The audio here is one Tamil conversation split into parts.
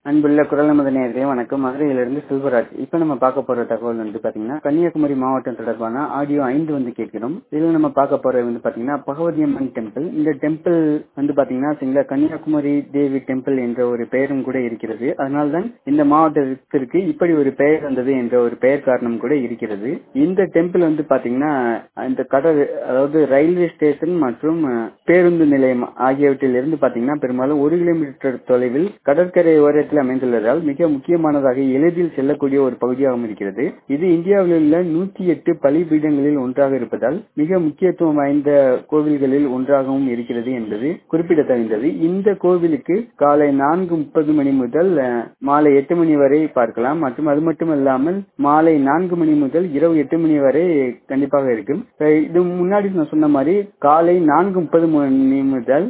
அன்புள்ள குரல் நமது நேயர்களே வணக்கம். மதுரையிலிருந்து செல்வராஜ். இப்ப நம்ம பார்க்க போற தகவல் பாத்தீங்கன்னா கன்னியாகுமரி மாவட்டம் தொடர்பான ஆடியோ 5 கேட்கிறோம். இதுல நம்ம பார்க்க போற பாத்தீங்கன்னா பகவதி அம்மன் டெம்பிள். இந்த டெம்பிள் பாத்தீங்கன்னா கன்னியாகுமரி தேவி டெம்பிள் என்ற ஒரு பெயரும் கூட இருக்கிறது. அதனால்தான் இந்த மாவட்டத்திற்கு இப்படி ஒரு பெயர் வந்தது என்ற ஒரு பெயர் காரணம் கூட இருக்கிறது. இந்த டெம்பிள் பாத்தீங்கன்னா இந்த கடல், அதாவது ரயில்வே ஸ்டேஷன் மற்றும் பேருந்து நிலையம் ஆகியவற்றில் இருந்து பாத்தீங்கன்னா பெரும்பாலும் 1 கிலோமீட்டர் தொலைவில் கடற்கரை ஓரத்தில் அமைந்துள்ளதால் மிக முக்கியமானதாக எளிதில் செல்லக்கூடிய ஒரு பகுதியாகவும் இருக்கிறது. இது இந்தியாவில் உள்ள 108 பலிபீடங்களில் ஒன்றாக இருப்பதால் மிக முக்கியத்துவம் வாய்ந்த கோவில்களில் ஒன்றாகவும் இருக்கிறது என்பது குறிப்பிடத்தகுந்தது. இந்த கோவிலுக்கு காலை 4:30 மணி முதல் மாலை 8 மணி வரை பார்க்கலாம். மற்றும் அது மட்டுமல்லாமல் மாலை 4 மணி முதல் இரவு 8 மணி வரை கண்டிப்பாக இருக்கும். இது முன்னாடி நான் சொன்ன மாதிரி காலை 4:30 மணி முதல்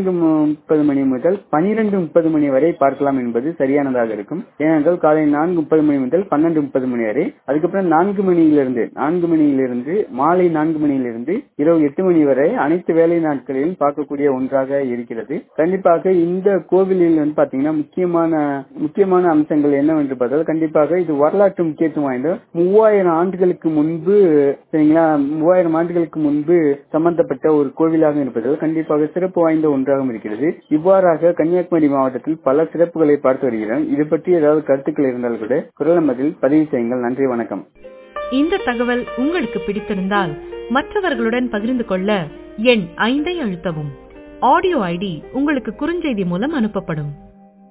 12:30 மணி வரை பார்க்கலாம் என்பது சரியானதாக இருக்கும். ஏனென்றால் காலை 4:30 மணி முதல் 12:30 மணி வரை, அதுக்கப்புறம் 4 மணியிலிருந்து மாலை 4 மணியிலிருந்து இரவு 8 மணி வரை அனைத்து வேலை நாட்களிலும் பார்க்கக்கூடிய ஒன்றாக இருக்கிறது. கண்டிப்பாக இந்த கோவிலில் பாத்தீங்கன்னா முக்கியமான அம்சங்கள் என்னவென்று பார்த்தால், கண்டிப்பாக இது வரலாற்று முக்கியத்துவம் வாய்ந்த 3000 ஆண்டுகளுக்கு முன்பு, சரிங்களா, 3000 ஆண்டுகளுக்கு முன்பு சம்பந்தப்பட்ட ஒரு கோவிலாக இருப்பதால் கண்டிப்பாக சிறப்பு வாய்ந்த ஒன்றாகவும் இருக்கிறது. இவ்வாறாக கன்னியாகுமரி மாவட்டத்தில் பல சிறப்புகளை பார்த்து வருகிறோம். இது பற்றி ஏதாவது கருத்துக்கள் இருந்தால் கூட குரல் மதில் பதிவு செய்யுங்கள். நன்றி, வணக்கம். இந்த தகவல் உங்களுக்கு பிடித்திருந்தால் மற்றவர்களுடன் பகிர்ந்து கொள்ள எண் 5 அழுத்தவும். ஆடியோ ஐடி உங்களுக்கு குறுஞ்செய்தி மூலம் அனுப்பப்படும்.